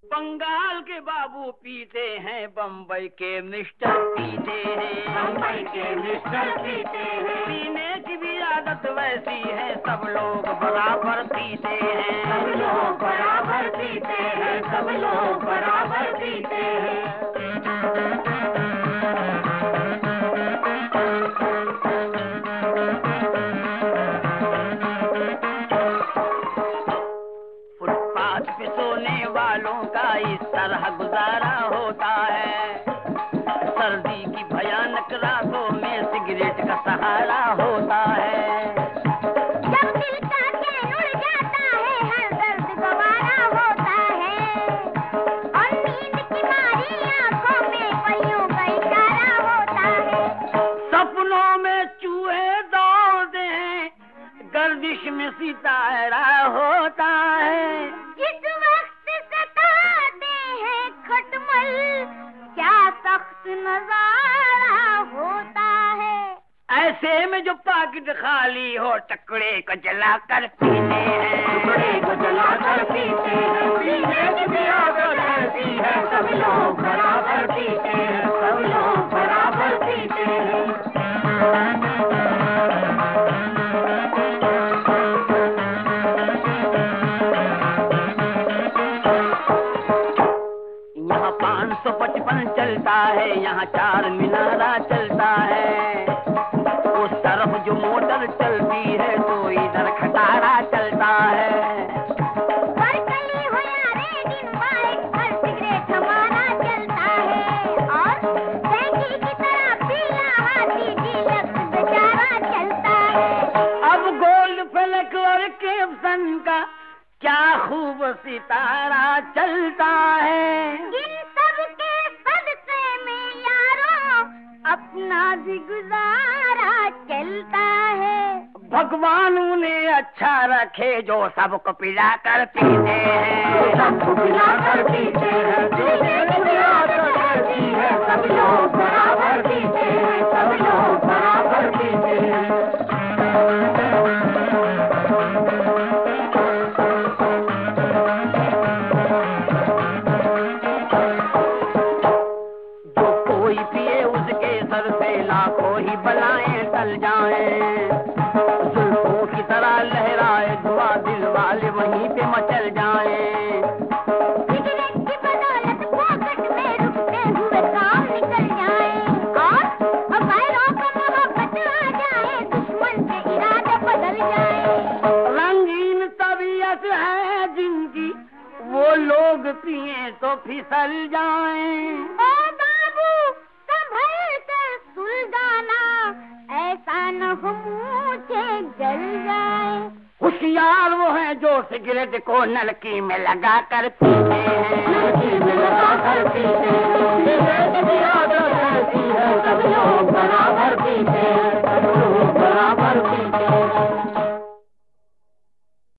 बंगाल के बाबू पीते हैं, बम्बई के मिस्टर पीते हैं, बम्बई के मिस्टर पीते हैं। पीने की भी आदत वैसी है, सब लोग बराबर पीते हैं, सब लोग बराबर पीते हैं, सब लोग बराबर पीते हैं। फुटपाथ पे सोने वालों का इस तरह गुजारा होता है, सर्दी की भयानक रातों में सिगरेट का सहारा होता है। जब दिल का चैन उड़ जाता है, हर दर्द गवारा होता है, और नींद की मारी आंखों में परियों का इशारा होता है। सपनों में चूहे दौड़ते हैं, गर्दिश में सितारा होता है। जिस वक्त सताते हैं खटमल, क्या सख्त नजारा होता है। ऐसे में जो पाकिट खाली हो, टुकड़े को जला कर पीते हैं, टुकड़े को जला कर पीते हैं। पीने की भी आदत ऐसी है, सब लोग बराबर पीते हैं, सब लोग बराबर पीते हैं। यहाँ 555 चलता है, यहाँ 4 मीनारा चलता है, उस तरफ जो मोटर चलती है तो इधर खटारा चलता है। बरकली हो या रेड इन वाइट, हर सिगरेट हमारा चलता है, और बैंकी की तरह पीला हाथी डीलक्स बेचारा चलता है। अब गोल्ड फ्लैग और कैप्सन का क्या खूब सितारा चलता है। इन सब के सदक़े में यारों अपना भी गुजारा चलता है। भगवान उन्हें अच्छा रखे जो सबको पिला कर पीते हैं, सबको पिला कर पीते हैं। पीने की भी आदत ऐसी है, सब लोग बराबर पीते हैं, सब लोग बराबर पीते हैं। जो कोई पिए उसके सर से लाखों ही बलाएं टल जाएं, जुल्फों की तरह लहराए धुआं, दिल वाले वहीं पे मचल जाएं। सिगरेट की बदौलत पॉकेट में रुकते हुए काम निकल जाए, और गैरों को मोहब्बत आ जाए, दुश्मन से इरादे बदल जाए। रंगीन तबीयत है जिनकी, वो लोग पिए तो फिसल जाएं। ओ बाबू संभल कर सुलझाना, ऐसा न हो मुँह से जल जाए। होशियार वो है जो सिगरेट को नलकी में लगा कर पीते हैं, नलकी में लगा कर पीते हैं। पीने की भी आदत